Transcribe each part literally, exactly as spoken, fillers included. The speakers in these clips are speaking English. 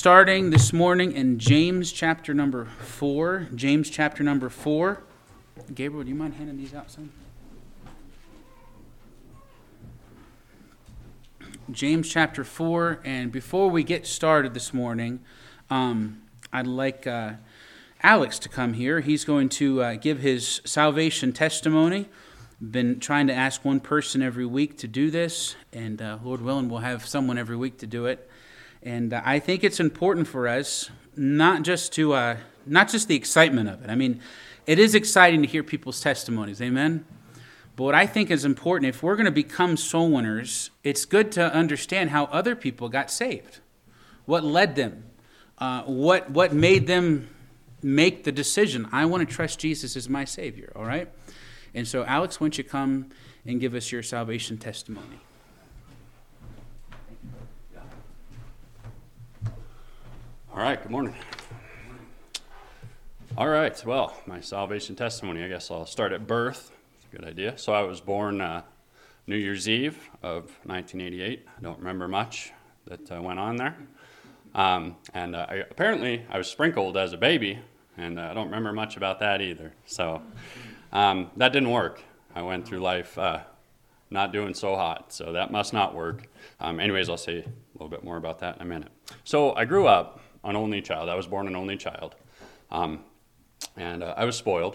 starting this morning in James chapter number four. James chapter number four. Gabriel, do you mind handing these out, son? James chapter four. And before we get started this morning, um, I'd like uh, Alex to come here. He's going to uh, give his salvation testimony. Been trying to ask one person every week to do this, and uh, Lord willing, we'll have someone every week to do it. And uh, I think it's important for us not just to uh, not just the excitement of it. I mean, it is exciting to hear people's testimonies, amen. But what I think is important, if we're going to become soul winners, it's good to understand how other people got saved, what led them, uh, what what made them make the decision. I want to trust Jesus as my Savior. All right. And so, Alex, why don't you come and give us your salvation testimony? All right, good morning. All right, well, my salvation testimony, I guess I'll start at birth. It's a good idea. So I was born uh, New Year's Eve of nineteen eighty-eight. I don't remember much that uh, went on there. Um, and uh, I, apparently I was sprinkled as a baby, and uh, I don't remember much about that either. So... Um, that didn't work. I went through life uh, not doing so hot, so that must not work. Um, anyways, I'll say a little bit more about that in a minute. So I grew up an only child. I was born an only child, um, and uh, I was spoiled.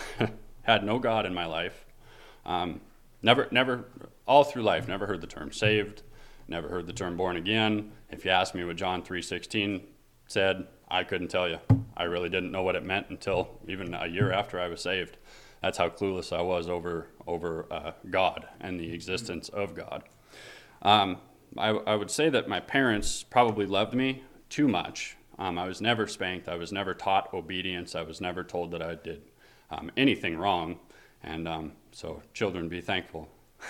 Had no God in my life. Um, never, never, all through life, never heard the term saved. Never heard the term born again. If you asked me what John three sixteen said, I couldn't tell you. I really didn't know what it meant until even a year after I was saved. That's how clueless I was over over uh, God and the existence of God. Um, I, I would say that my parents probably loved me too much. Um, I was never spanked. I was never taught obedience. I was never told that I did um, anything wrong. And um, so, children, be thankful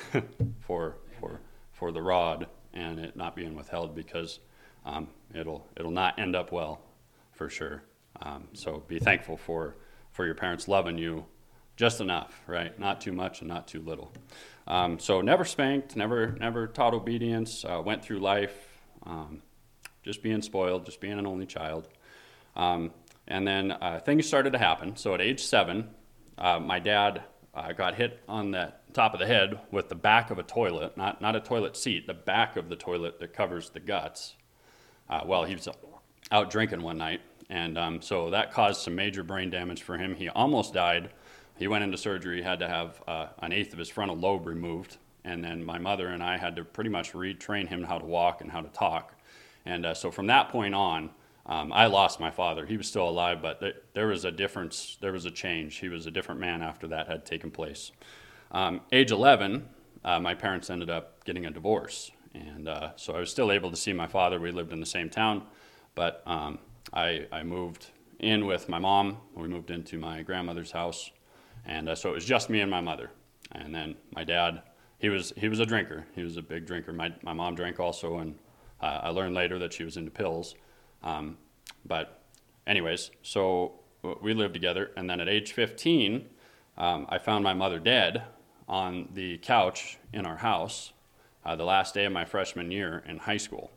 for for for the rod and it not being withheld, because um, it'll it'll not end up well, for sure. Um, so, be thankful for for your parents loving you. Just enough, right? Not too much and not too little. Um, so never spanked, never never taught obedience, uh, went through life um, just being spoiled, just being an only child. Um, and then uh, things started to happen. So at age seven, uh, my dad uh, got hit on the top of the head with the back of a toilet, not, not a toilet seat, the back of the toilet that covers the guts. Uh, well, he was out drinking one night, and um, so that caused some major brain damage for him. He almost died. He went into surgery, had to have uh, an eighth of his frontal lobe removed, and then my mother and I had to pretty much retrain him how to walk and how to talk. And uh, so from that point on, um, I lost my father. He was still alive, but th- there was a difference, there was a change. He was a different man after that had taken place. Um, age eleven, uh, my parents ended up getting a divorce, and uh, so I was still able to see my father. We lived in the same town, but um, I, I moved in with my mom. We moved into my grandmother's house. And uh, so it was just me and my mother. And then my dad, he was he was a drinker. He was a big drinker. My my mom drank also, and uh, I learned later that she was into pills. Um, but anyways, so we lived together. And then at age fifteen, um, I found my mother dead on the couch in our house uh, the last day of my freshman year in high school.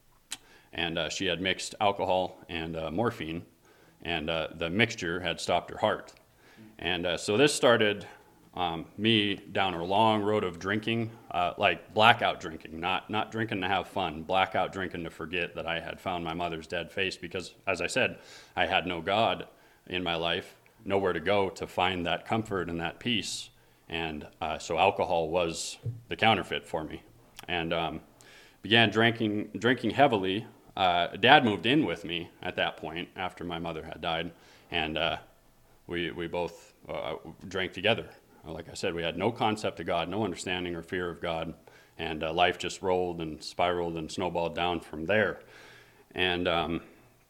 And uh, she had mixed alcohol and uh, morphine, and uh, the mixture had stopped her heart. And uh, so this started um, me down a long road of drinking, uh, like blackout drinking, not not drinking to have fun, blackout drinking to forget that I had found my mother's dead face, because, as I said, I had no God in my life, nowhere to go to find that comfort and that peace. And uh, so alcohol was the counterfeit for me. And um, began drinking, drinking heavily. Uh, Dad moved in with me at that point after my mother had died, and uh, We we both uh, drank together. Like I said, we had no concept of God, no understanding or fear of God, and uh, life just rolled and spiraled and snowballed down from there. And um,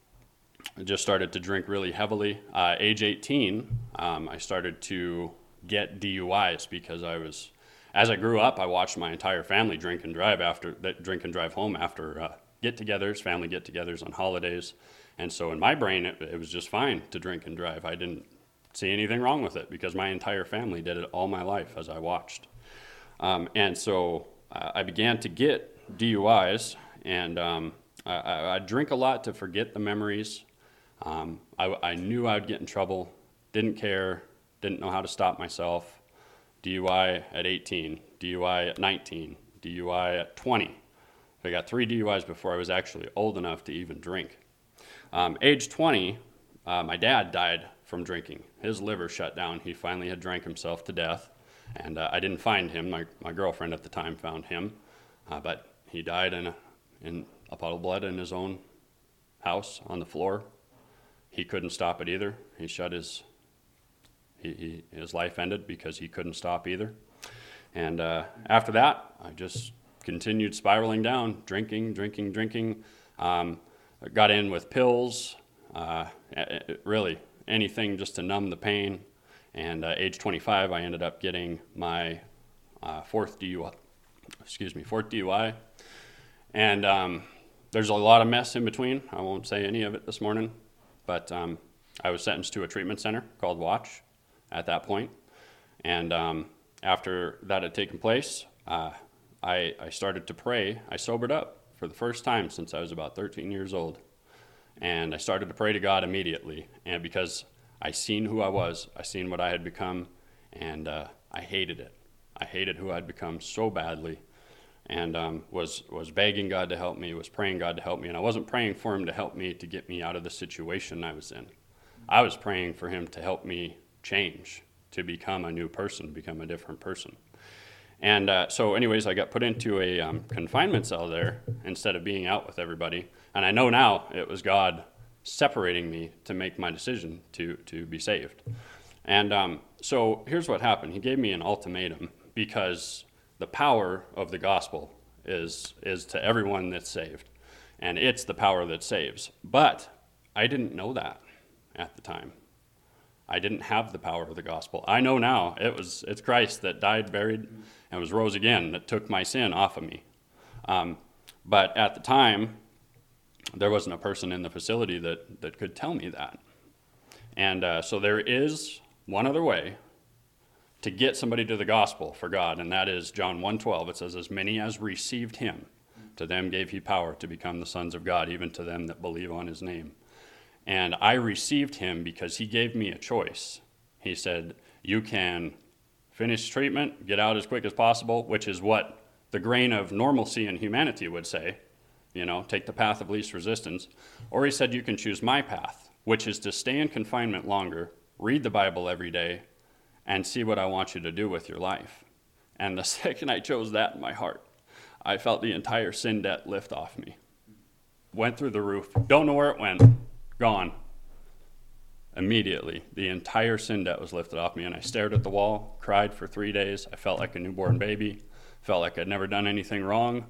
I just started to drink really heavily. Uh, age eighteen, um, I started to get D U Is because I was, as I grew up, I watched my entire family drink and drive after drink and drive home after uh, get-togethers, family get-togethers on holidays. And so in my brain, it, it was just fine to drink and drive. I didn't see anything wrong with it because my entire family did it all my life as I watched. Um, and so uh, I began to get D U Is, and um, I, I, I drink a lot to forget the memories. Um, I, I knew I would get in trouble, didn't care, didn't know how to stop myself. D U I at eighteen, D U I at nineteen, D U I at twenty. I got three D U Is before I was actually old enough to even drink. Um, age twenty, uh, my dad died from drinking. His liver shut down. He finally had drank himself to death, and uh, I didn't find him. My, my girlfriend at the time found him, uh, but he died in a, in a puddle of blood in his own house on the floor. He couldn't stop it either. He shut his, he, he, his life ended because he couldn't stop either. And uh, after that, I just continued spiraling down, drinking, drinking, drinking. Um, I got in with pills, uh, it, really anything just to numb the pain. And uh, age twenty-five, I ended up getting my uh, fourth D U I. Excuse me, fourth D U I. And um, there's a lot of mess in between. I won't say any of it this morning. But um, I was sentenced to a treatment center called Watch at that point. And um, after that had taken place, uh, I, I started to pray. I sobered up for the first time since I was about thirteen years old. And I started to pray to God immediately. And because I seen who I was, I seen what I had become, and uh, I hated it. I hated who I'd become so badly, and um, was was begging God to help me, was praying God to help me. And I wasn't praying for him to help me to get me out of the situation I was in. I was praying for him to help me change, to become a new person, become a different person. And uh, so anyways, I got put into a um, confinement cell there instead of being out with everybody. And I know now it was God separating me to make my decision to, to be saved. And um, so here's what happened. He gave me an ultimatum, because the power of the gospel is, is to everyone that's saved. And it's the power that saves. But I didn't know that at the time. I didn't have the power of the gospel. I know now it was it's Christ that died, buried, and was rose again that took my sin off of me. Um, but at the time, there wasn't a person in the facility that, that could tell me that. And uh, so there is one other way to get somebody to the gospel for God, and that is John one twelve. It says, as many as received him, to them gave he power to become the sons of God, even to them that believe on his name. And I received him because he gave me a choice. He said, you can finish treatment, get out as quick as possible, which is what the grain of normalcy in humanity would say, you know, take the path of least resistance. Or he said, you can choose my path, which is to stay in confinement longer, read the Bible every day, and see what I want you to do with your life. And the second I chose that in my heart, I felt the entire sin debt lift off me. Went through the roof, don't know where it went, gone. Immediately, the entire sin debt was lifted off me, and I stared at the wall, cried for three days. I felt like a newborn baby, felt like I'd never done anything wrong.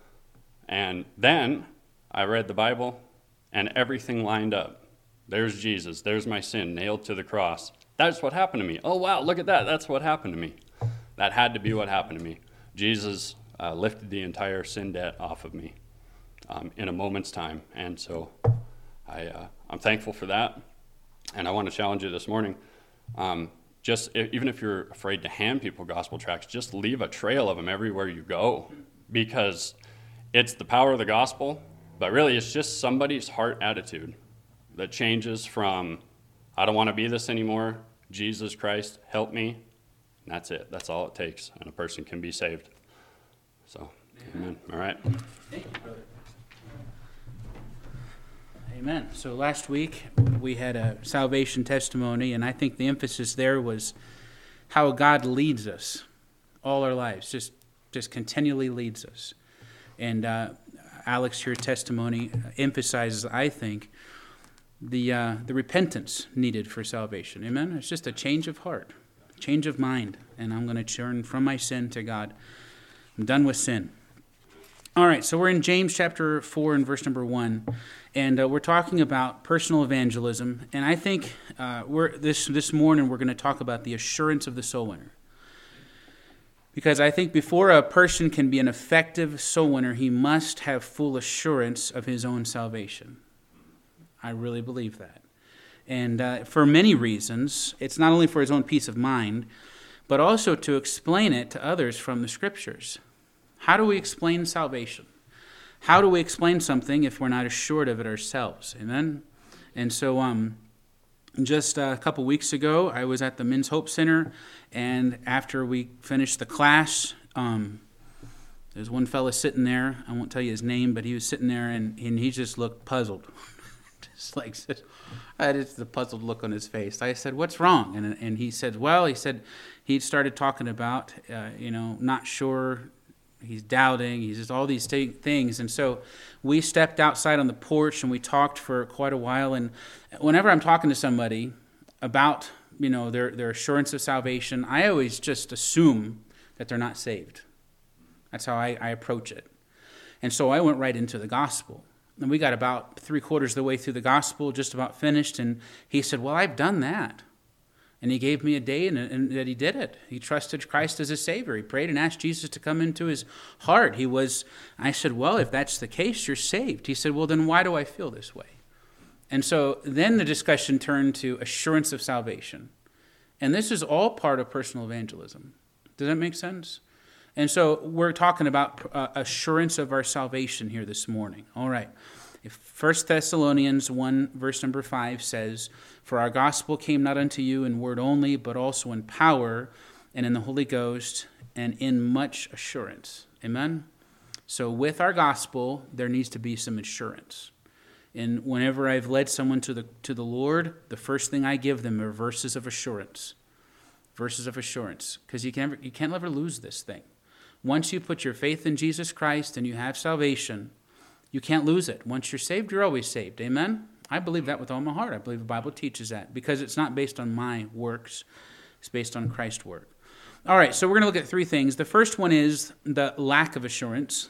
And then I read the Bible, and everything lined up. There's Jesus, there's my sin, nailed to the cross. That's what happened to me. Oh, wow, look at that. That's what happened to me. That had to be what happened to me. Jesus uh, lifted the entire sin debt off of me um, in a moment's time. And so I, uh, I'm thankful for that. And I want to challenge you this morning. Um, just even if you're afraid to hand people gospel tracts, just leave a trail of them everywhere you go, because it's the power of the gospel, but really it's just somebody's heart attitude that changes from, I don't want to be this anymore, Jesus Christ, help me. And that's it. That's all it takes, and a person can be saved. So, amen. All right. Thank you, brother. Amen. So last week we had a salvation testimony, and I think the emphasis there was how God leads us all our lives, just just continually leads us. And uh, Alex, your testimony emphasizes, I think, the uh, the repentance needed for salvation. Amen? It's just a change of heart, change of mind, and I'm going to turn from my sin to God. I'm done with sin. All right, so we're in James chapter four and verse number one, and uh, we're talking about personal evangelism, and I think uh, we're this this morning we're going to talk about the assurance of the soul winner. Because I think before a person can be an effective soul winner, he must have full assurance of his own salvation. I really believe that. And uh, for many reasons, it's not only for his own peace of mind, but also to explain it to others from the Scriptures. How do we explain salvation? how do we explain something if we're not assured of it ourselves? Amen? And so um, just a couple weeks ago, I was at the Men's Hope Center, and after we finished the class, um, there's one fella sitting there. I won't tell you his name, but he was sitting there, and, and he just looked puzzled. just like, I had just the puzzled look on his face. I said, what's wrong? And and he said, well, he said he started talking about, uh, you know, not sure. He's doubting. He's just all these t- things. And so we stepped outside on the porch and we talked for quite a while. And whenever I'm talking to somebody about, you know, their, their assurance of salvation, I always just assume that they're not saved. That's how I, I approach it. And so I went right into the gospel. And we got about three quarters of the way through the gospel, just about finished. And he said, well, I've done that. And he gave me a day and, and that he did it. He trusted Christ as a Savior. He prayed and asked Jesus to come into his heart. He was, I said, well, if that's the case, you're saved. He said, well, then why do I feel this way? And so then the discussion turned to assurance of salvation. And this is all part of personal evangelism. Does that make sense? And so we're talking about uh, assurance of our salvation here this morning. All right. If First Thessalonians one, verse number five says, for our gospel came not unto you in word only, but also in power and in the Holy Ghost and in much assurance. Amen? So with our gospel, there needs to be some assurance. And whenever I've led someone to the to the Lord, the first thing I give them are verses of assurance. Verses of assurance. Because you can never, you can't ever lose this thing. Once you put your faith in Jesus Christ and you have salvation, you can't lose it. Once you're saved, you're always saved. Amen? I believe that with all my heart. I believe the Bible teaches that because it's not based on my works. It's based on Christ's work. All right, so we're going to look at three things. The first one is the lack of assurance.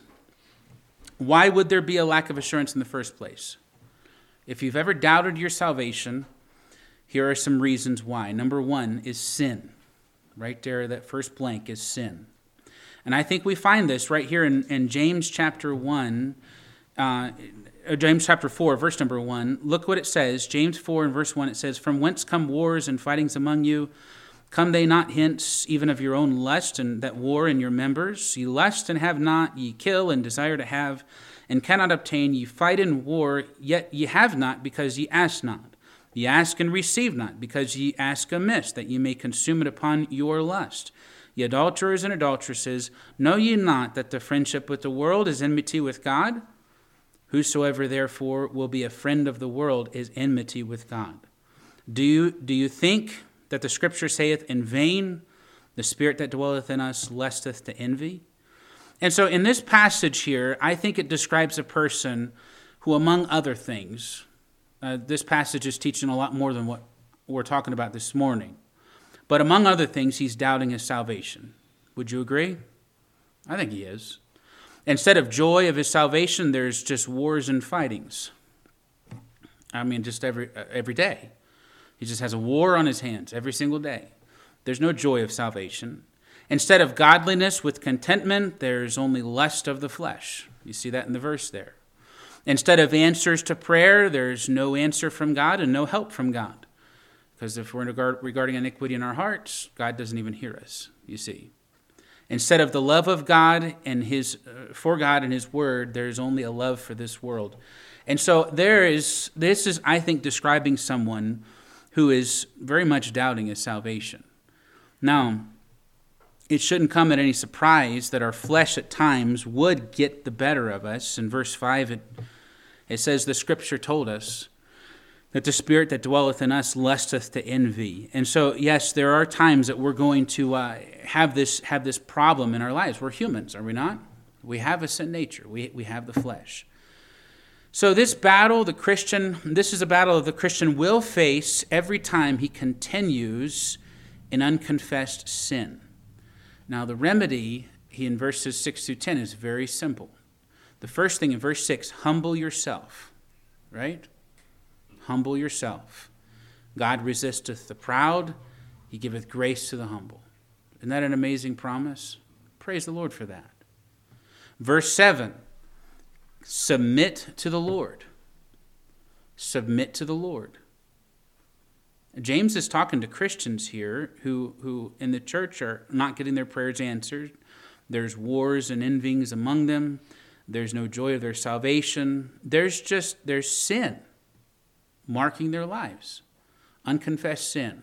Why would there be a lack of assurance in the first place? If you've ever doubted your salvation, here are some reasons why. Number one is sin. Right there, that first blank is sin. And I think we find this right here in, in James chapter one, uh, James chapter four, verse number one. Look what it says. James four and verse one, it says, from whence come wars and fightings among you? Come they not hence even of your own lust, and that war in your members? Ye lust and have not, ye kill and desire to have, and cannot obtain. Ye fight in war, yet ye have not, because ye ask not. Ye ask and receive not, because ye ask amiss, that ye may consume it upon your lust. Ye adulterers and adulteresses, know ye not that the friendship with the world is enmity with God? Whosoever therefore will be a friend of the world is enmity with God. Do you, do you think that the Scripture saith, in vain the Spirit that dwelleth in us lusteth to envy? And so in this passage here, I think it describes a person who, among other things, uh, this passage is teaching a lot more than what we're talking about this morning. But among other things, he's doubting his salvation. Would you agree? I think he is. Instead of joy of his salvation, there's just wars and fightings. I mean, just every every day. He just has a war on his hands every single day. There's no joy of salvation. Instead of godliness with contentment, there's only lust of the flesh. You see that in the verse there. Instead of answers to prayer, there's no answer from God and no help from God. Because if we're regarding iniquity in our hearts, God doesn't even hear us, you see. Instead of the love of God and his uh, for God and his word, there's only a love for this world. And so there is, this is, I think, describing someone who is very much doubting his salvation. Now, it shouldn't come at any surprise that our flesh at times would get the better of us. In verse five, it, it says, the Scripture told us that the Spirit that dwelleth in us lusteth to envy. And so, yes, there are times that we're going to uh, have this have this problem in our lives. We're humans, are we not? We have a sin nature. We we have the flesh. So this battle, the Christian, this is a battle that the Christian will face every time he continues in unconfessed sin. Now, the remedy, he in verses six through ten, is very simple. The first thing in verse six, humble yourself, right? Humble yourself. God resisteth the proud. He giveth grace to the humble. Isn't that an amazing promise? Praise the Lord for that. Verse seven, submit to the Lord. Submit to the Lord. James is talking to Christians here who, who in the church are not getting their prayers answered. There's wars and envyings among them. There's no joy of their salvation. There's just, there's sin marking their lives. Unconfessed sin.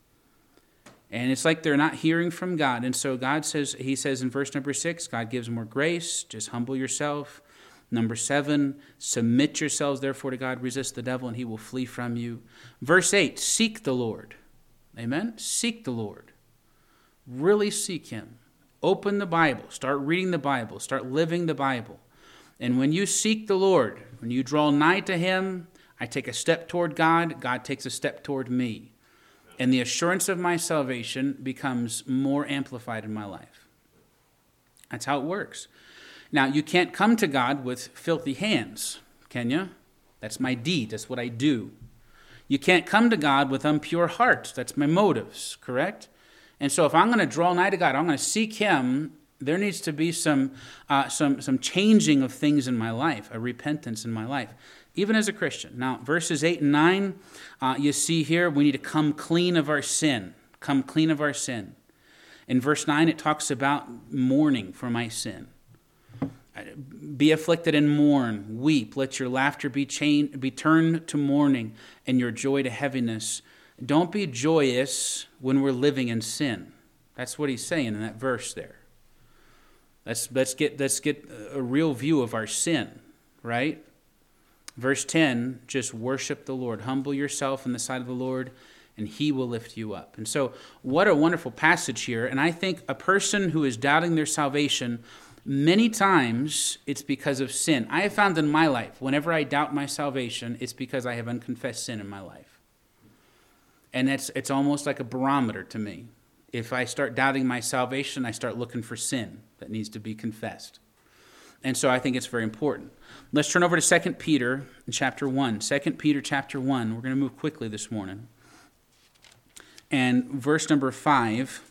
And it's like they're not hearing from God. And so God says, he says in verse number six, God gives more grace. Just humble yourself. Number seven, submit yourselves therefore to God. Resist the devil and he will flee from you. Verse eight, seek the Lord. Amen? Seek the Lord. Really seek him. Open the Bible. Start reading the Bible. Start living the Bible. And when you seek the Lord, when you draw nigh to him, I take a step toward God. God takes a step toward me. And the assurance of my salvation becomes more amplified in my life. That's how it works. Now, you can't come to God with filthy hands, can you? That's my deed. That's what I do. You can't come to God with impure hearts. That's my motives, correct? And so if I'm going to draw nigh to God, I'm going to seek him, there needs to be some, uh, some, some changing of things in my life, a repentance in my life, even as a Christian. Now, verses eight and nine, uh, you see here, we need to come clean of our sin. Come clean of our sin. In verse nine, it talks about mourning for my sin. Be afflicted and mourn, weep. Let your laughter be chained, be turned to mourning, and your joy to heaviness. Don't be joyous when we're living in sin. That's what he's saying in that verse there. Let's, let's, get, let's get a real view of our sin, right? Verse ten, just worship the Lord. Humble yourself in the sight of the Lord, and he will lift you up. And so what a wonderful passage here. And I think a person who is doubting their salvation, many times it's because of sin. I have found in my life, whenever I doubt my salvation, it's because I have unconfessed sin in my life. And it's, it's almost like a barometer to me. If I start doubting my salvation, I start looking for sin that needs to be confessed. And so I think it's very important. Let's turn over to Second Peter in chapter one. Second Peter chapter one. We're going to move quickly this morning. And verse number five.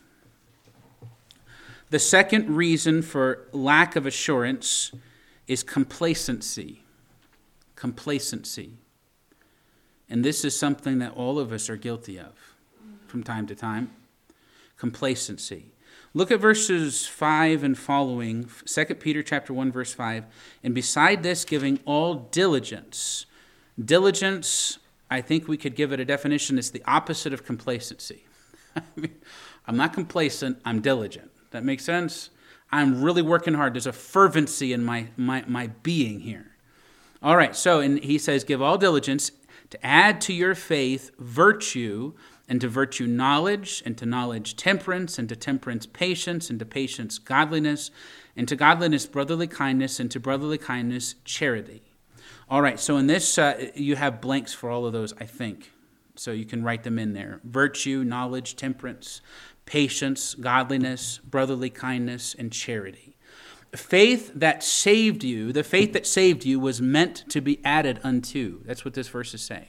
The second reason for lack of assurance is complacency. Complacency. And this is something that all of us are guilty of from time to time. Complacency. Look at verses five and following, Second Peter chapter one, verse five. And beside this, giving all diligence. Diligence, I think we could give it a definition, it's the opposite of complacency. I mean, I'm not complacent, I'm diligent. That makes sense? I'm really working hard. There's a fervency in my, my, my being here. All right, so and he says, give all diligence to add to your faith virtue, and to virtue knowledge, and to knowledge temperance, and to temperance patience, and to patience godliness, and to godliness brotherly kindness, and to brotherly kindness charity. All right, so in this, uh, you have blanks for all of those, I think. So you can write them in there. Virtue, knowledge, temperance, patience, godliness, brotherly kindness, and charity. Faith that saved you, the faith that saved you was meant to be added unto. That's what this verse is saying.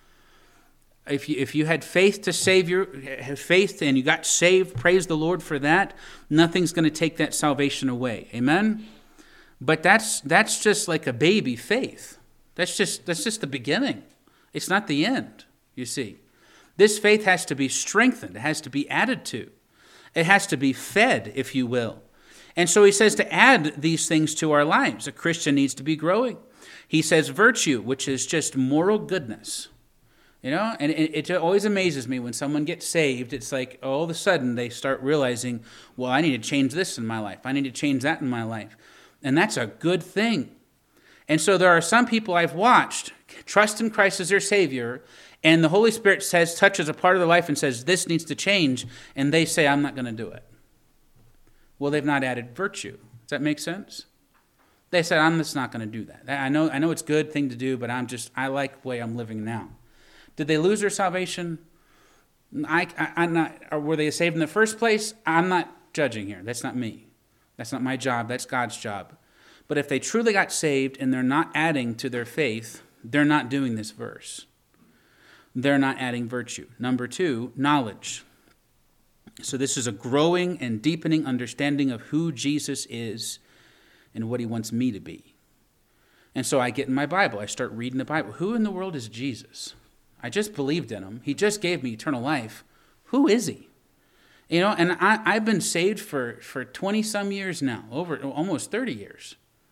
If you, if you had faith to save your, have faith and you got saved, praise the Lord for that. Nothing's going to take that salvation away. Amen? But that's that's just like a baby faith. That's just that's just the beginning. It's not the end, you see. This faith has to be strengthened. It has to be added to. It has to be fed, if you will. And so he says to add these things to our lives. A Christian needs to be growing. He says virtue, which is just moral goodness. You know, and it, it always amazes me when someone gets saved. It's like all of a sudden they start realizing, well, I need to change this in my life. I need to change that in my life. And that's a good thing. And so there are some people I've watched trust in Christ as their Savior, and the Holy Spirit says, touches a part of their life and says, this needs to change, and they say, I'm not going to do it. Well, they've not added virtue. Does that make sense? They said, I'm just not going to do that. I know, I know it's a good thing to do, but I'm just, I like the way I'm living now. Did they lose their salvation? I, I, I'm not. Or were they saved in the first place? I'm not judging here. That's not me. That's not my job. That's God's job. But if they truly got saved and they're not adding to their faith, they're not doing this verse. They're not adding virtue. Number two, knowledge. So this is a growing and deepening understanding of who Jesus is and what he wants me to be. And so I get in my Bible. I start reading the Bible. Who in the world is Jesus? I just believed in him. He just gave me eternal life. Who is he? You know, and I, I've been saved for, for twenty-some years now, over almost thirty years.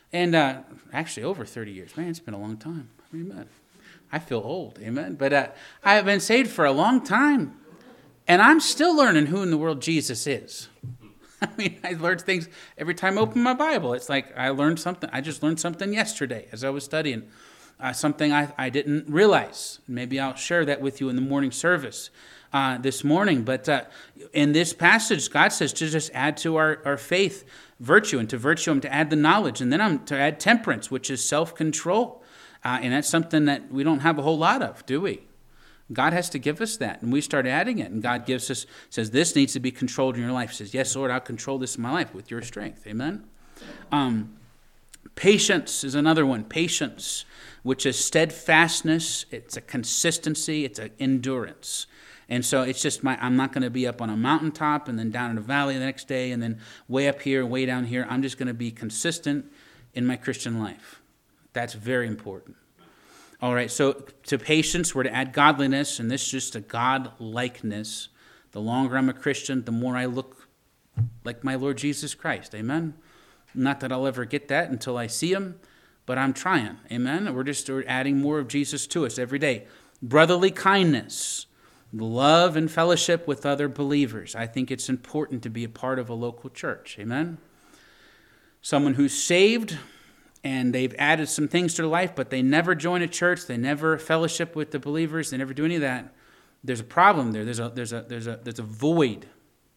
And uh, actually over thirty years. Man, it's been a long time. Amen. I feel old. Amen. But uh, I have been saved for a long time. And I'm still learning who in the world Jesus is. I mean, I learned things every time I open my Bible. It's like I learned something. I just learned something yesterday as I was studying. Uh, something I, I didn't realize. Maybe I'll share that with you in the morning service uh, this morning. But uh, in this passage, God says to just add to our, our faith virtue, and to virtue I'm to add the knowledge, and then I'm to add temperance, which is self-control. Uh, and that's something that we don't have a whole lot of, do we? God has to give us that, and we start adding it. And God gives us, says, this needs to be controlled in your life. He says, yes, Lord, I'll control this in my life with your strength. Amen? Um, patience is another one. Patience, which is steadfastness. It's a consistency. It's an endurance. And so it's just my, I'm not going to be up on a mountaintop and then down in a valley the next day and then way up here, way down here. I'm just going to be consistent in my Christian life. That's very important. All right, so to patience, we're to add godliness, and this is just a God-likeness. The longer I'm a Christian, the more I look like my Lord Jesus Christ. Amen? Not that I'll ever get that until I see him, but I'm trying. Amen? We're just adding more of Jesus to us every day. Brotherly kindness, love and fellowship with other believers. I think it's important to be a part of a local church. Amen? Someone who's saved, and they've added some things to their life, but they never join a church, they never fellowship with the believers, they never do any of that. There's a problem there. There's a there's a there's a there's a void.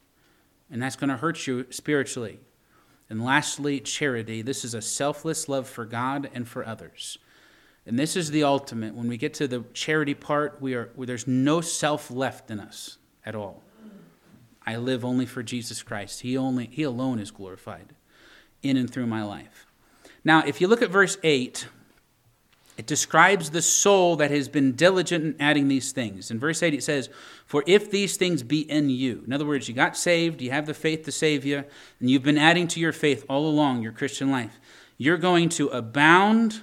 And that's going to hurt you spiritually. And lastly, charity. This is a selfless love for God and for others. And this is the ultimate. When we get to the charity part, we are there's no self left in us at all. I live only for Jesus Christ. He only he alone is glorified in and through my life. Now, if you look at verse eight, it describes the soul that has been diligent in adding these things. In verse eight, it says, for if these things be in you. In other words, you got saved, you have the faith to save you, and you've been adding to your faith all along your Christian life. You're going to abound,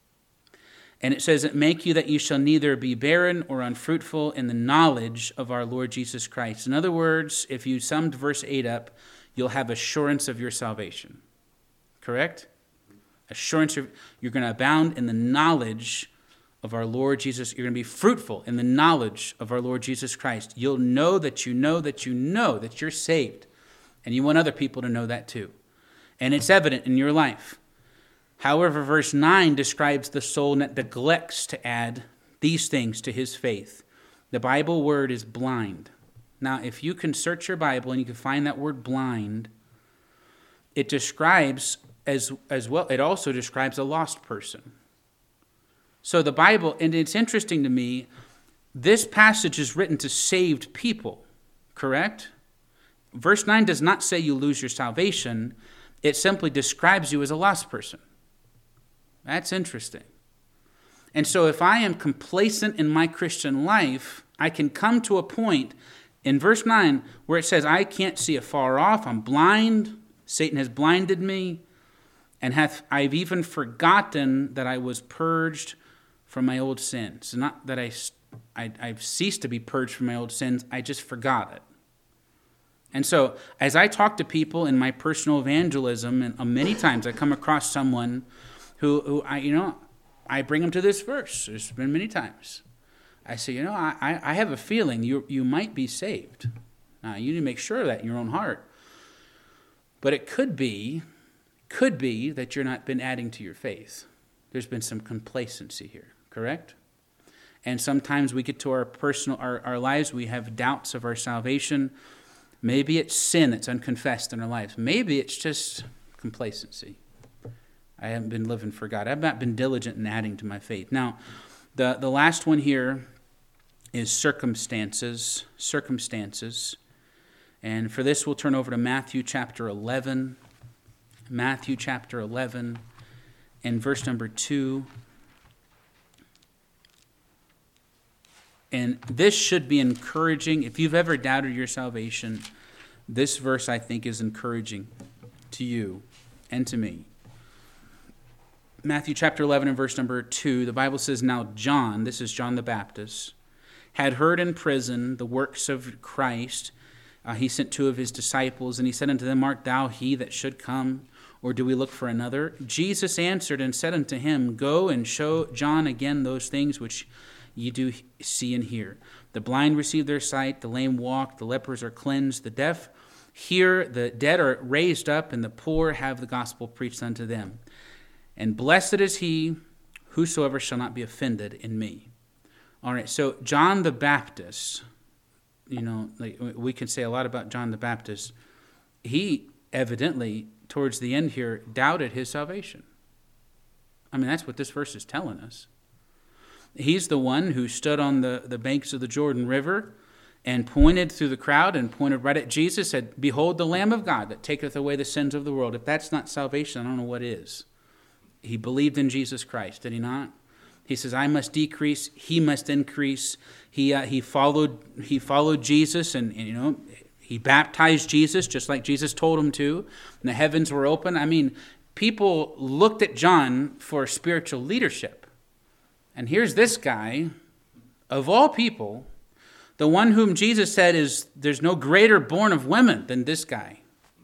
and it says, it make you that you shall neither be barren or unfruitful in the knowledge of our Lord Jesus Christ. In other words, if you summed verse eight up, you'll have assurance of your salvation. Correct? Assurance, you're going to abound in the knowledge of our Lord Jesus. You're going to be fruitful in the knowledge of our Lord Jesus Christ. You'll know that you know that you know that you're saved. And you want other people to know that too. And it's evident in your life. However, verse nine describes the soul that neglects to add these things to his faith. The Bible word is blind. Now, if you can search your Bible and you can find that word blind, it describes As, as well, it also describes a lost person. So the Bible, and it's interesting to me, this passage is written to saved people, correct? Verse nine does not say you lose your salvation. It simply describes you as a lost person. That's interesting. And so if I am complacent in my Christian life, I can come to a point in verse nine where it says, I can't see afar off, I'm blind, Satan has blinded me, and hath I've even forgotten that I was purged from my old sins. Not that I, I, I've ceased to be purged from my old sins, I just forgot it. And so, as I talk to people in my personal evangelism, and many times I come across someone who, who I, you know, I bring them to this verse. There's been many times. I say, you know, I, I have a feeling you you might be saved. Now, you need to make sure of that in your own heart. But it could be... Could be that you're not been adding to your faith. There's been some complacency here, correct? And sometimes we get to our personal, our, our lives, we have doubts of our salvation. Maybe it's sin that's unconfessed in our lives. Maybe it's just complacency. I haven't been living for God. I've not been diligent in adding to my faith. Now, the, the last one here is circumstances. Circumstances. And for this, we'll turn over to Matthew chapter eleven. Matthew chapter eleven and verse number two. And this should be encouraging. If you've ever doubted your salvation, this verse, I think, is encouraging to you and to me. Matthew chapter eleven and verse number two, the Bible says, now John, this is John the Baptist, had heard in prison the works of Christ. Uh, he sent two of his disciples, and he said unto them, art thou he that should come, or do we look for another? Jesus answered and said unto him, Go and show John again those things which ye do see and hear. The blind receive their sight, the lame walk, the lepers are cleansed, the deaf hear, the dead are raised up, and the poor have the gospel preached unto them. And blessed is he whosoever shall not be offended in me. All right, so John the Baptist, you know, like we can say a lot about John the Baptist. He evidently, towards the end here, doubted his salvation. I mean, that's what this verse is telling us. He's the one who stood on the, the banks of the Jordan River and pointed through the crowd and pointed right at Jesus, said, Behold the Lamb of God that taketh away the sins of the world. If that's not salvation, I don't know what is. He believed in Jesus Christ, did he not? He says, I must decrease, he must increase. He uh, he followed he followed Jesus, and, and you know, he baptized Jesus just like Jesus told him to. And the heavens were open. I mean, people looked at John for spiritual leadership. And here's this guy, of all people, the one whom Jesus said is, there's no greater born of women than this guy.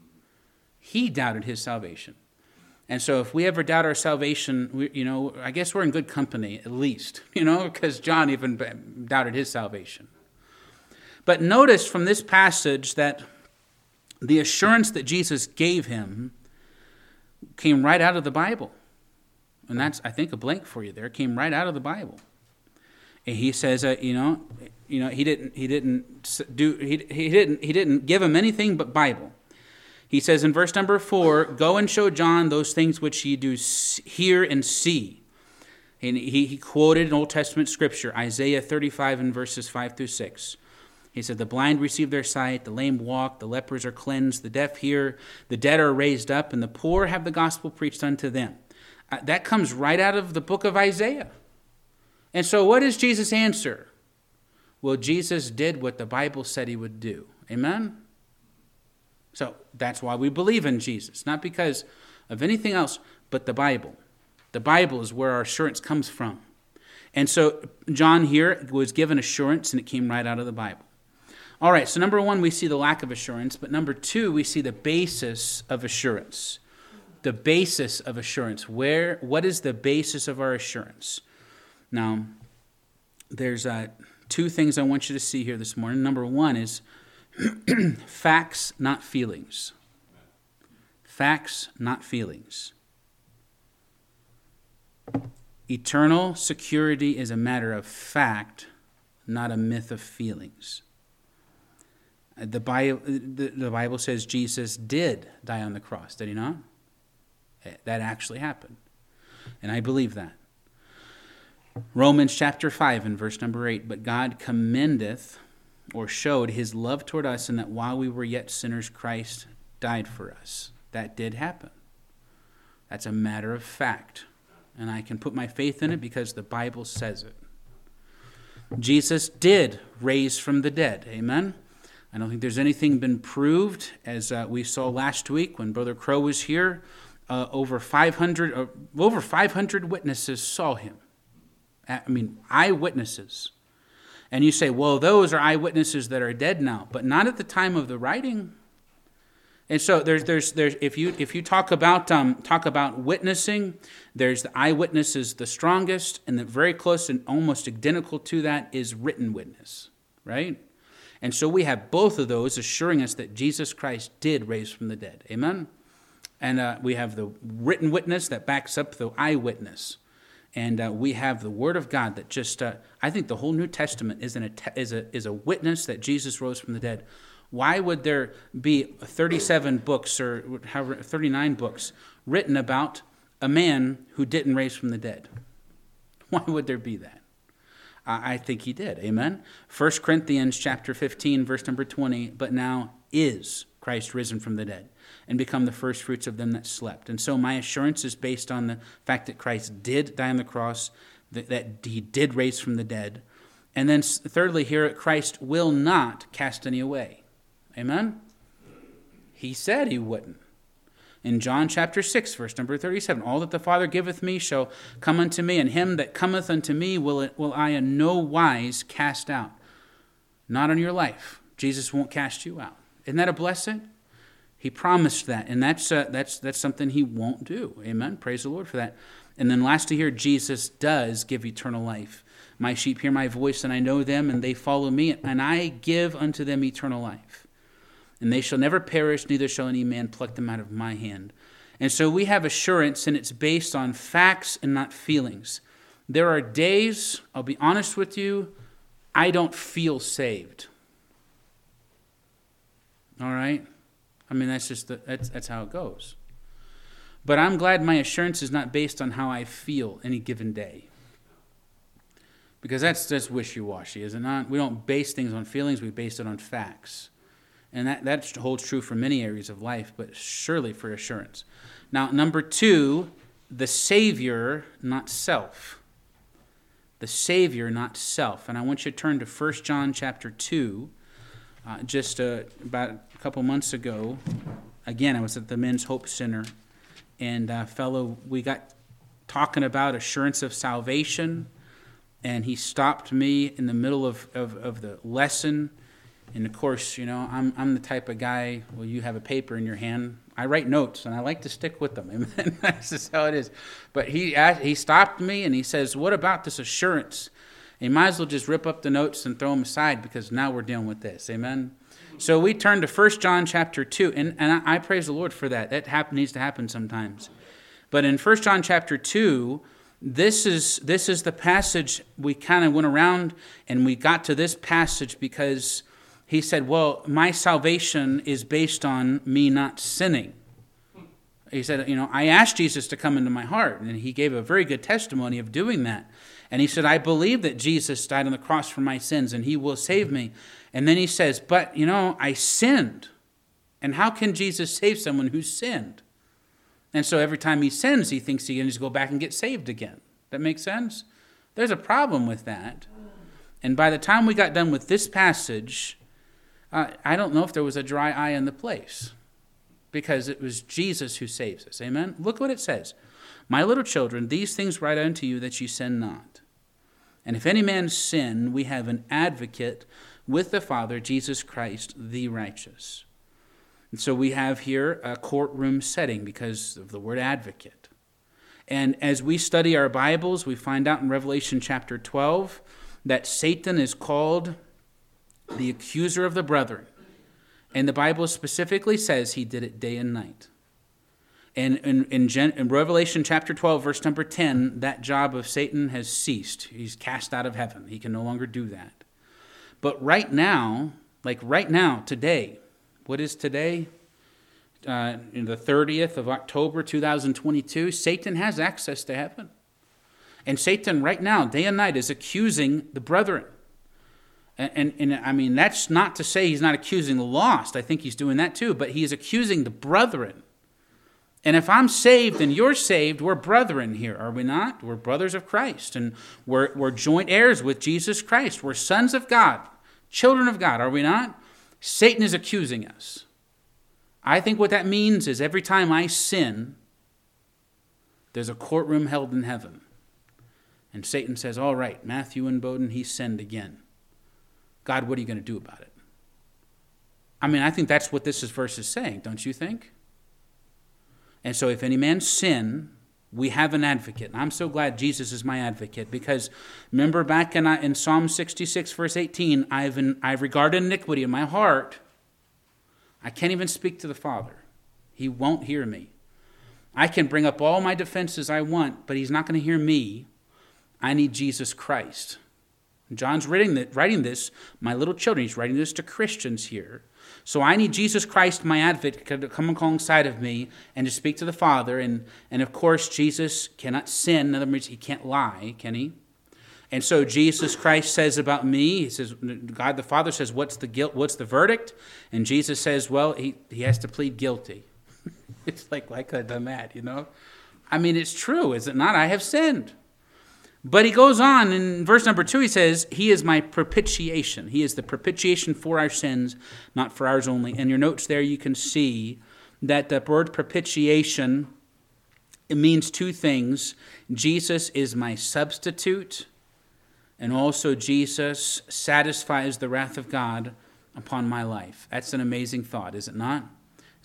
He doubted his salvation. And so if we ever doubt our salvation, we, you know, I guess we're in good company, at least, you know, because John even doubted his salvation. But notice from this passage that the assurance that Jesus gave him came right out of the Bible. And that's, I think, a blank for you there. It came right out of the Bible. And he says, uh, you know, you know, he didn't, he didn't do, he, he didn't, he didn't give him anything but Bible. He says in verse number four, Go and show John those things which ye do hear and see. And he, he quoted an Old Testament scripture, Isaiah thirty-five and verses five through six. He said, The blind receive their sight, the lame walk, the lepers are cleansed, the deaf hear, the dead are raised up, and the poor have the gospel preached unto them. Uh, that comes right out of the book of Isaiah. And so what does Jesus answer? Well, Jesus did what the Bible said he would do. Amen? So that's why we believe in Jesus, not because of anything else but the Bible. The Bible is where our assurance comes from. And so John here was given assurance, and it came right out of the Bible. All right, so number one, we see the lack of assurance, but number two, we see the basis of assurance. The basis of assurance. Where? What is the basis of our assurance? Now, there's uh, two things I want you to see here this morning. Number one is facts, not feelings. Facts, not feelings. Eternal security is a matter of fact, not a myth of feelings. The Bible, the, the Bible says Jesus did die on the cross, did he not? That actually happened. And I believe that. Romans chapter five and verse number eight, But God commendeth or showed his love toward us in that while we were yet sinners, Christ died for us. That did happen. That's a matter of fact. And I can put my faith in it because the Bible says it. Jesus did raise from the dead. Amen? I don't think there's anything been proved, as uh, we saw last week when Brother Crow was here. Uh, over five hundred, uh, over five hundred witnesses saw him. I mean, eyewitnesses. And you say, well, those are eyewitnesses that are dead now, but not at the time of the writing. And so there's, there's, there's, if you, if you talk about, um, talk about witnessing, there's the eyewitness is the strongest, and the very close and almost identical to that is written witness, right? And so we have both of those assuring us that Jesus Christ did raise from the dead. Amen? And uh, we have the written witness that backs up the eyewitness. And uh, we have the Word of God that just, uh, I think the whole New Testament is, an, is, a, is a witness that Jesus rose from the dead. Why would there be thirty-seven books or thirty-nine books written about a man who didn't raise from the dead? Why would there be that? I, I think he did. Amen? First Corinthians chapter fifteen, verse number twenty, But now is Christ risen from the dead and become the first fruits of them that slept. And so my assurance is based on the fact that Christ did die on the cross, that, that he did raise from the dead. And then thirdly here, Christ will not cast any away. Amen? He said he wouldn't. In John chapter six, verse number thirty-seven, All that the Father giveth me shall come unto me, and him that cometh unto me will, it, will I in no wise cast out. Not on your life. Jesus won't cast you out. Isn't that a blessing? He promised that, and that's uh, that's that's something he won't do. Amen. Praise the Lord for that. And then lastly here, Jesus does give eternal life. My sheep hear my voice, and I know them, and they follow me, and I give unto them eternal life. And they shall never perish, neither shall any man pluck them out of my hand. And so we have assurance, and it's based on facts and not feelings. There are days, I'll be honest with you, I don't feel saved. All right? I mean, that's just the, that's that's how it goes. But I'm glad my assurance is not based on how I feel any given day. Because that's just wishy-washy, is it not? We don't base things on feelings, we base it on facts. And that, that holds true for many areas of life, but surely for assurance. Now, number two, the Savior, not self. The Savior, not self. And I want you to turn to First John chapter two. Uh, just uh, about a couple months ago, again, I was at the Men's Hope Center, and uh, fellow, we got talking about assurance of salvation, and he stopped me in the middle of, of, of the lesson. And of course, you know, I'm I'm the type of guy, well, you have a paper in your hand. I write notes, and I like to stick with them. Amen. That's just how it is. But he asked, he stopped me, and he says, what about this assurance? And you might as well just rip up the notes and throw them aside, because now we're dealing with this. Amen. So we turn to First John chapter two, and, and I, I praise the Lord for that. That happen, needs to happen sometimes. But in First John chapter two, This is this is the passage we kind of went around, and we got to this passage because he said, well, my salvation is based on me not sinning. He said, you know, I asked Jesus to come into my heart, and he gave a very good testimony of doing that. And he said, I believe that Jesus died on the cross for my sins, and he will save me. And then he says, but, you know, I sinned. And how can Jesus save someone who sinned? And so every time he sins, he thinks he can just go back and get saved again. That makes sense? There's a problem with that. And by the time we got done with this passage, uh, I don't know if there was a dry eye in the place, because it was Jesus who saves us. Amen? Look what it says. My little children, these things write unto you that you sin not. And if any man sin, we have an advocate with the Father, Jesus Christ, the righteous. And so we have here a courtroom setting because of the word advocate. And as we study our Bibles, we find out in Revelation chapter twelve that Satan is called the accuser of the brethren. And the Bible specifically says he did it day and night. And in, in, Gen, in Revelation chapter twelve, verse number ten, that job of Satan has ceased. He's cast out of heaven. He can no longer do that. But right now, like right now, today, what is today? Uh, in the thirtieth of October, two thousand twenty-two, Satan has access to heaven. And Satan right now, day and night, is accusing the brethren. And, and, and I mean, that's not to say he's not accusing the lost. I think he's doing that too. But he is accusing the brethren. And if I'm saved and you're saved, we're brethren here, are we not? We're brothers of Christ. And we're, we're joint heirs with Jesus Christ. We're sons of God, children of God, are we not? Satan is accusing us. I think what that means is every time I sin, there's a courtroom held in heaven. And Satan says, all right, Matthew and Bowden, he sinned again. God, what are you going to do about it? I mean, I think that's what this verse is saying, don't you think? And so if any man sin, we have an advocate. And I'm so glad Jesus is my advocate, because remember back in, in Psalm sixty-six, verse eighteen, I've, in, I've regarded iniquity in my heart. I can't even speak to the Father. He won't hear me. I can bring up all my defenses I want, but he's not going to hear me. I need Jesus Christ. John's writing, writing this, my little children, he's writing this to Christians here. So I need Jesus Christ, my advocate, to come alongside of me and to speak to the Father. And, and of course, Jesus cannot sin. In other words, he can't lie, can he? And so Jesus Christ says about me, he says, God the Father says, what's the guilt? What's the verdict? And Jesus says, well, he, he has to plead guilty. It's like, why could I have done that, you know? I mean, it's true, is it not? I have sinned. But he goes on in verse number two, he says, he is my propitiation. He is the propitiation for our sins, not for ours only. In your notes there, you can see that the word propitiation, it means two things. Jesus is my substitute, and also Jesus satisfies the wrath of God upon my life. That's an amazing thought, is it not?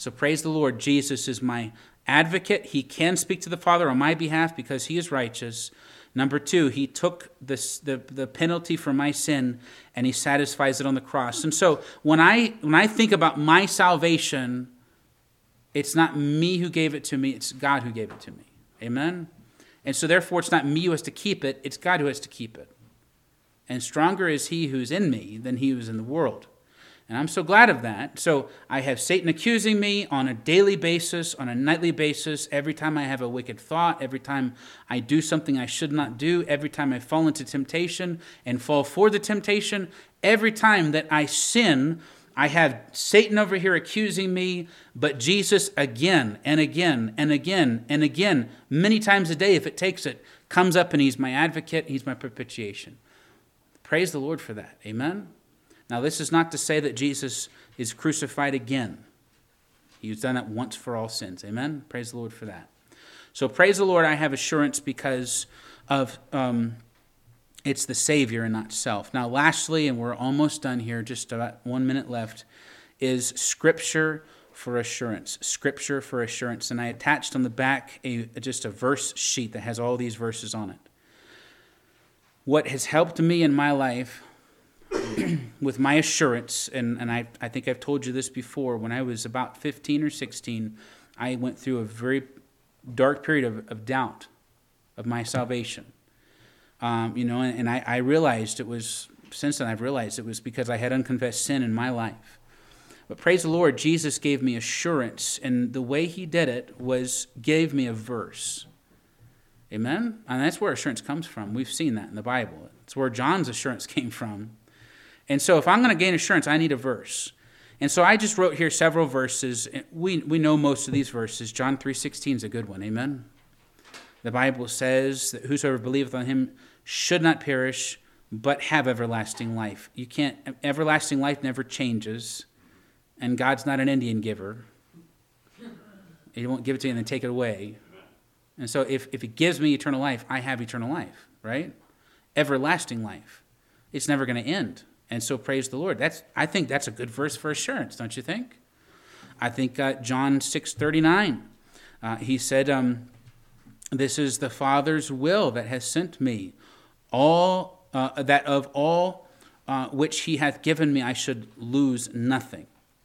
So praise the Lord. Jesus is my advocate. He can speak to the Father on my behalf because he is righteous. Number two, he took this, the, the penalty for my sin and he satisfies it on the cross. And so when I when I think about my salvation, it's not me who gave it to me, it's God who gave it to me. Amen? And so therefore it's not me who has to keep it, it's God who has to keep it. And stronger is he who's in me than he who's in the world. And I'm so glad of that. So I have Satan accusing me on a daily basis, on a nightly basis, every time I have a wicked thought, every time I do something I should not do, every time I fall into temptation and fall for the temptation, every time that I sin, I have Satan over here accusing me, but Jesus again and again and again and again, many times a day if it takes it, comes up and he's my advocate, he's my propitiation. Praise the Lord for that. Amen? Now, this is not to say that Jesus is crucified again. He's done it once for all sins. Amen? Praise the Lord for that. So praise the Lord, I have assurance because of um, it's the Savior and not self. Now, lastly, and we're almost done here, just about one minute left, is Scripture for assurance. Scripture for assurance. And I attached on the back a, just a verse sheet that has all these verses on it. What has helped me in my life with my assurance, and, and I, I think I've told you this before, when I was about fifteen or sixteen, I went through a very dark period of, of doubt of my salvation. Um, you know, and, and I, I realized it was, since then I've realized it was because I had unconfessed sin in my life. But praise the Lord, Jesus gave me assurance, and the way he did it was gave me a verse. Amen? And that's where assurance comes from. We've seen that in the Bible. It's where John's assurance came from. And so if I'm going to gain assurance, I need a verse. And so I just wrote here several verses. We we know most of these verses. John three sixteen is a good one. Amen? The Bible says that whosoever believeth on him should not perish, but have everlasting life. You can't, everlasting life never changes. And God's not an Indian giver. He won't give it to you and then take it away. And so if, if he gives me eternal life, I have eternal life, right? Everlasting life. It's never going to end. And so praise the Lord. That's I think that's a good verse for assurance, don't you think? I think uh, John six thirty-nine, uh, he said, um, this is the Father's will that has sent me, all uh, that of all uh, which he hath given me I should lose nothing,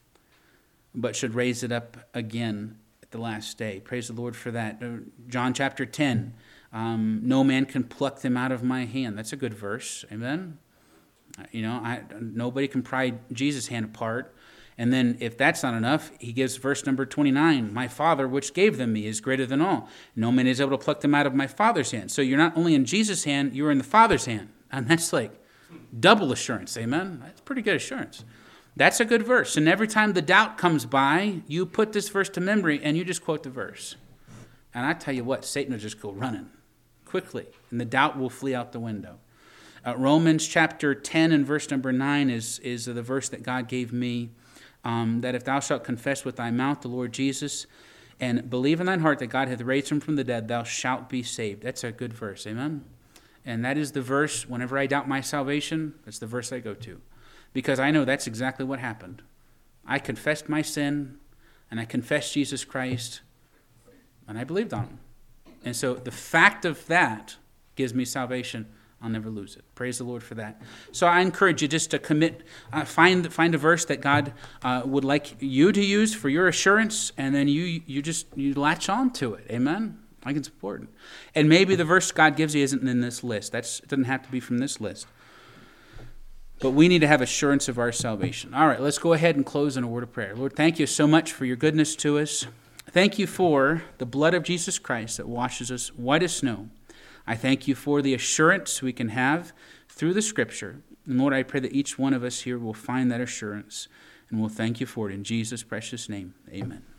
but should raise it up again at the last day. Praise the Lord for that. Uh, John chapter ten, um, no man can pluck them out of my hand. That's a good verse. Amen? You know, I, nobody can pry Jesus' hand apart. And then if that's not enough, he gives verse number twenty-nine. My Father, which gave them me, is greater than all. No man is able to pluck them out of my Father's hand. So you're not only in Jesus' hand, you're in the Father's hand. And that's like double assurance. Amen? That's pretty good assurance. That's a good verse. And every time the doubt comes by, you put this verse to memory and you just quote the verse. And I tell you what, Satan will just go running quickly. And the doubt will flee out the window. Uh, Romans chapter ten and verse number nine is, is the verse that God gave me, um, that if thou shalt confess with thy mouth the Lord Jesus and believe in thine heart that God hath raised him from the dead, thou shalt be saved. That's a good verse, amen? And that is the verse, whenever I doubt my salvation, that's the verse I go to. Because I know that's exactly what happened. I confessed my sin, and I confessed Jesus Christ, and I believed on him. And so the fact of that gives me salvation. I'll never lose it. Praise the Lord for that. So I encourage you just to commit, uh, find find a verse that God uh, would like you to use for your assurance, and then you you just you latch on to it. Amen? I think it's important. And maybe the verse God gives you isn't in this list. That's, it doesn't have to be from this list. But we need to have assurance of our salvation. All right, let's go ahead and close in a word of prayer. Lord, thank you so much for your goodness to us. Thank you for the blood of Jesus Christ that washes us white as snow. I thank you for the assurance we can have through the Scripture. And Lord, I pray that each one of us here will find that assurance. And we'll thank you for it in Jesus' precious name. Amen.